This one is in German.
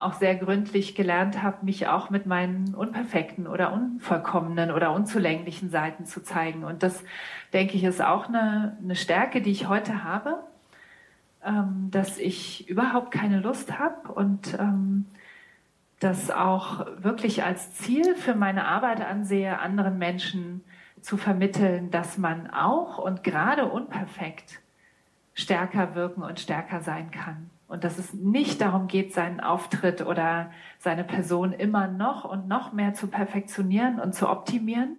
auch sehr gründlich gelernt habe, mich auch mit meinen unperfekten oder unvollkommenen oder unzulänglichen Seiten zu zeigen. Und das, denke ich, ist auch eine Stärke, die ich heute habe, dass ich überhaupt keine Lust habe und das auch wirklich als Ziel für meine Arbeit ansehe, anderen Menschen zu vermitteln, dass man auch und gerade unperfekt stärker wirken und stärker sein kann. Und dass es nicht darum geht, seinen Auftritt oder seine Person immer noch und noch mehr zu perfektionieren und zu optimieren,